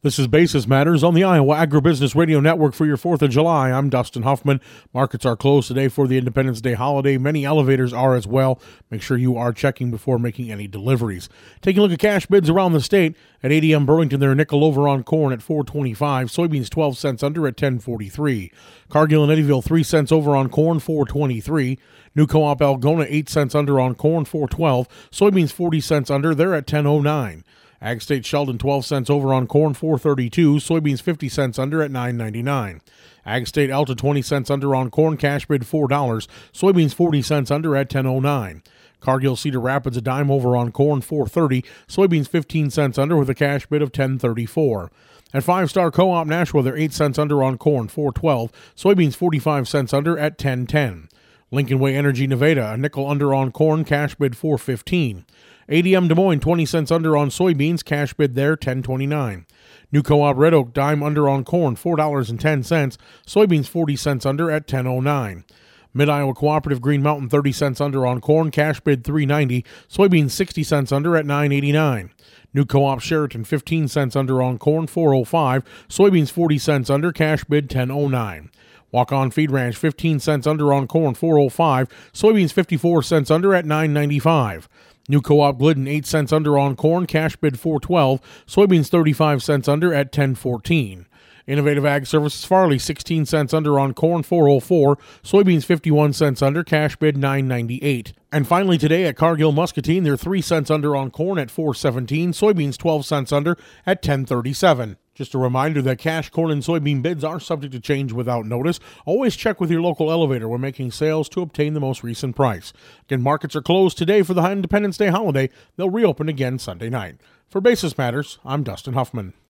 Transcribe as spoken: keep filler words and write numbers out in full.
This is Basis Matters on the Iowa Agribusiness Radio Network for your fourth of July. I'm Dustin Huffman. Markets are closed today for the Independence Day holiday. Many elevators are as well. Make sure you are checking before making any deliveries. Taking a look at cash bids around the state. At A D M Burlington, they're a nickel over on corn at four twenty-five. Soybeans twelve cents under at ten forty-three. Cargill and Eddyville three cents over on corn, four twenty-three. New Co-op Algona eight cents under on corn, four twelve. Soybeans forty cents under, they're at ten oh nine. Ag State Sheldon twelve cents over on corn, four thirty-two. Soybeans fifty cents under at nine ninety-nine. Ag State Alta twenty cents under on corn, cash bid four dollars. Soybeans forty cents under at ten oh nine. Cargill Cedar Rapids a dime over on corn, four thirty. Soybeans fifteen cents under with a cash bid of ten thirty-four. At Five Star Co-op Nashua, they're eight cents under on corn, four twelve. Soybeans forty-five cents under at ten ten. Lincoln Way Energy Nevada, a nickel under on corn, cash bid four fifteen. A D M Des Moines, twenty cents under on soybeans, cash bid there, ten twenty-nine. New Co-op Red Oak, dime under on corn, four dollars and ten cents. Soybeans forty cents under at ten oh nine. Mid-Iowa Cooperative Green Mountain, thirty cents under on corn, cash bid three ninety. Soybeans sixty cents under at nine eighty-nine. New Co-op Sheraton, fifteen cents under on corn, four oh five. Soybeans forty cents under, cash bid ten oh nine. Walk-On Feed Ranch, fifteen cents under on corn, four oh five. Soybeans fifty-four cents under at nine ninety-five. New Co-op Glidden, eight cents under on corn, cash bid four twelve. Soybeans thirty-five cents under at ten fourteen. Innovative Ag Services Farley, sixteen cents under on corn, four oh four. Soybeans fifty-one cents under, cash bid nine ninety-eight. And finally today at Cargill Muscatine, they're three cents under on corn at four seventeen. Soybeans twelve cents under at ten thirty-seven. Just a reminder that cash, corn, and soybean bids are subject to change without notice. Always check with your local elevator when making sales to obtain the most recent price. Again, markets are closed today for the Independence Day holiday. They'll reopen again Sunday night. For Basis Matters, I'm Dustin Huffman.